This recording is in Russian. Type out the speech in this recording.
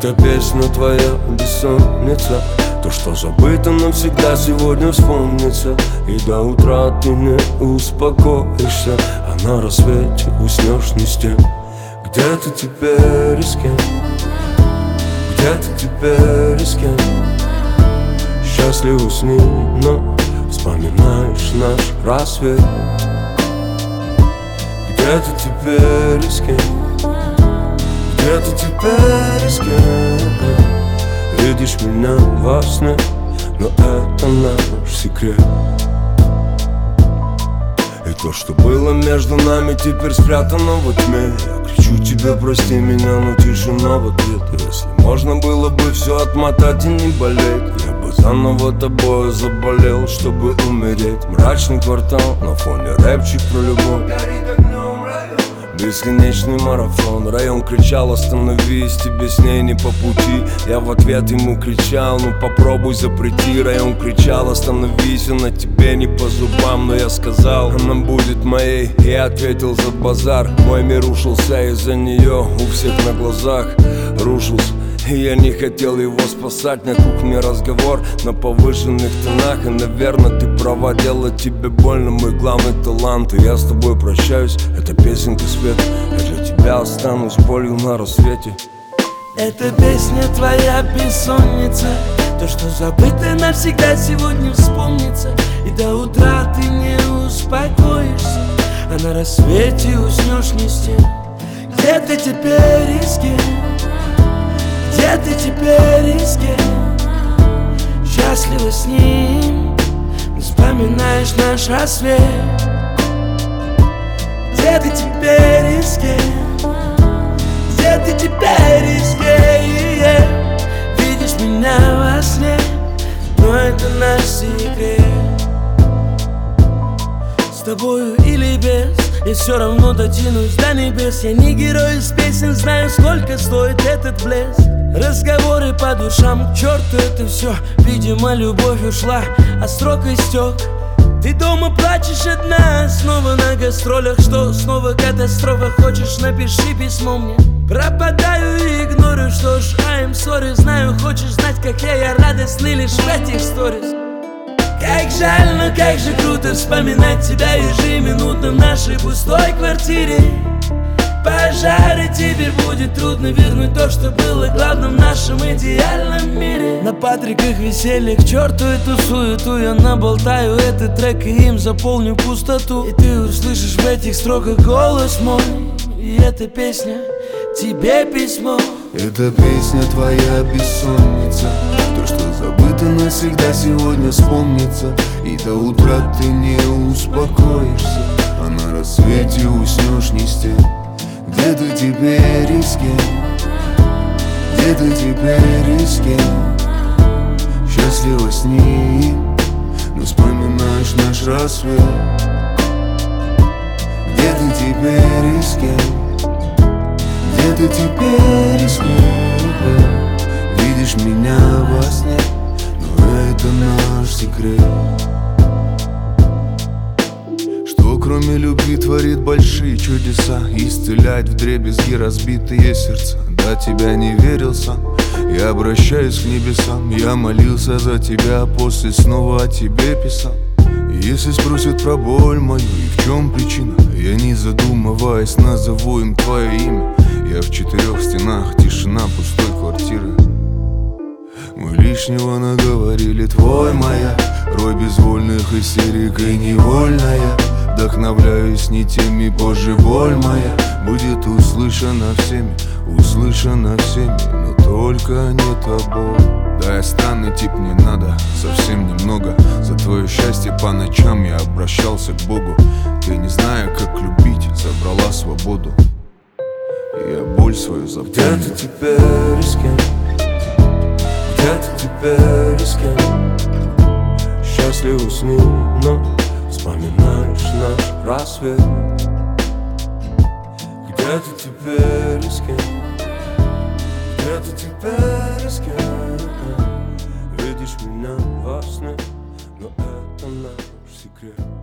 Эта песня твоя бессонница, то, что забыто навсегда, сегодня вспомнится. И до утра ты не успокоишься, а на рассвете уснешь не с тем. Где ты теперь и с кем? Где ты теперь и с кем? Счастлива с ним, но вспоминаешь наш рассвет. Где ты теперь и с кем? Где ты теперь и с кем? Видишь меня во сне, но это наш секрет. И то, что было между нами, теперь спрятано во тьме. Я кричу тебе, прости меня, но тишина в ответ. Если можно было бы все отмотать и не болеть, я бы заново тобой заболел, чтобы умереть. Мрачный квартал, на фоне рэпчик про любовь. Бесконечный марафон. Район кричал: остановись, тебе с ней не по пути. Я в ответ ему кричал: ну попробуй запрети. Район кричал: остановись, она тебе не по зубам. Но я сказал: она будет моей. Я ответил: за базар. Мой мир рушился из-за нее, у всех на глазах рушился. И я не хотел его спасать. На кухне разговор на повышенных тонах. И, наверное, ты права, делать тебе больно мой главный талант. И я с тобой прощаюсь, это песенка свет. Я для тебя останусь болью на рассвете. Эта песня твоя бессонница, то, что забыто навсегда, сегодня вспомнится. И до утра ты не успокоишься, а на рассвете уснешь не с тем. Где ты теперь и с кем? Где ты теперь и с кем? Счастлива с ним, вспоминаешь наш рассвет. Где ты теперь и с кем? Где ты теперь и с кем? Видишь меня во сне, но это наш секрет. С тобою или без, я все равно дотянусь до небес. Я не герой из песен, знаю, сколько стоит этот блеск. Разговоры по душам, к черту это все. Видимо, любовь ушла, а срок истек. Ты дома плачешь одна, снова на гастролях. Что, снова катастрофа? Хочешь, напиши письмо мне. Пропадаю и игнорю, что ж, I'm sorry. Знаю, хочешь знать, как я радостный лишь в этих сторис. Как жаль, но как же круто вспоминать тебя ежеминутно в нашей пустой квартире. Пожары, теперь будет трудно вернуть то, что было главным в нашем идеальном мире. На Патриках веселье, к черту эту суету. Я наболтаю этот трек и им заполню пустоту. И ты услышишь в этих строках голос мой. И эта песня тебе письмо. Эта песня твоя бессонница, то, что забыто навсегда, сегодня вспомнится. И до утра ты не успокоишься, а на рассвете уснешь не с тем. Где ты теперь и с кем? Где ты теперь и с кем? Счастлива с ним, но вспоминаешь наш рассвет. Где ты теперь и с кем? Где ты теперь и с кем? Видишь меня во сне, но это наш секрет. Что кроме любви творит большие чудеса, исцеляет вдребезги разбитые сердца. До тебя не верил сам, я обращаюсь к небесам. Я молился за тебя, после снова о тебе писал. Если спросят про боль мою и в чем причина, я не задумываясь назову им твое имя. Я в 4 стенах, тишина пустой квартиры. Мы лишнего наговорили, твой моя рой безвольных истерик и невольная. Вдохновляюсь не теми, позже боль моя будет услышана всеми, но только не тобой. Да, я странный тип, не надо совсем немного. За твое счастье по ночам я обращался к Богу. Ты, не зная, как любить, забрала свободу. И я боль свою запомнил. Где ты теперь и с кем? Где ты теперь и с кем? Счастлива с ним, но вспоминаешь наш рассвет. Где ты теперь и с кем? Где ты теперь и с кем? Видишь меня во сне, но это наш секрет.